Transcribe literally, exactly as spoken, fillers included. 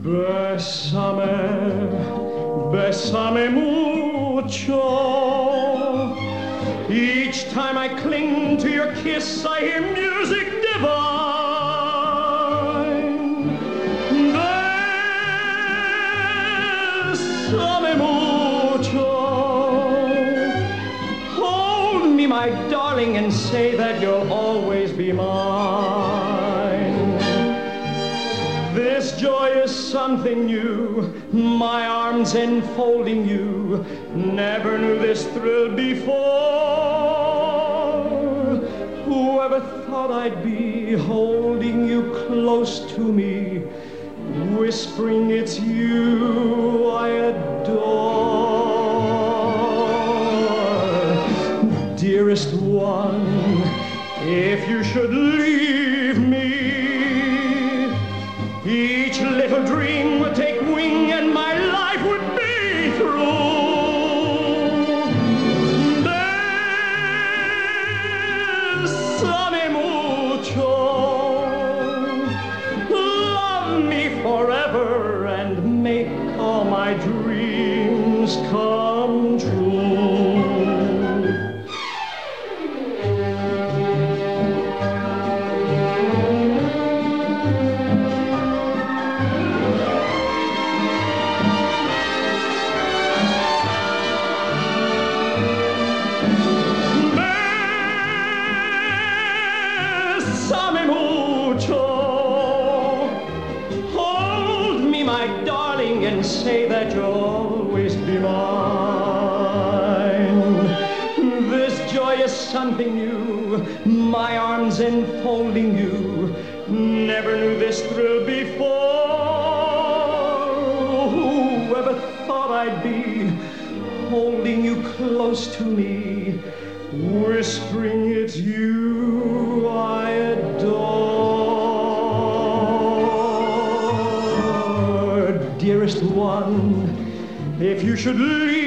Bésame, bésame mucho. Each time I cling to your kiss, I hear music divine. Bésame mucho. Hold me, my darling, and say that you'll always be mine. This joy is something new, my arms enfolding you. Never knew this thrill before. Whoever thought I'd be holding you close to me, whispering it's you I adore. Dearest one, if you should leave me, each little dream would take wing and my life would be through. Bésame mucho. Love me forever and make all my dreams come true. Bésame mucho. Hold me, my darling, and say that you'll always be mine. This joy is something new, my arms enfolding you. Never knew this thrill before. Whoever thought I'd be holding you close to me, whispering it's you I adore. Dearest one, if you should leave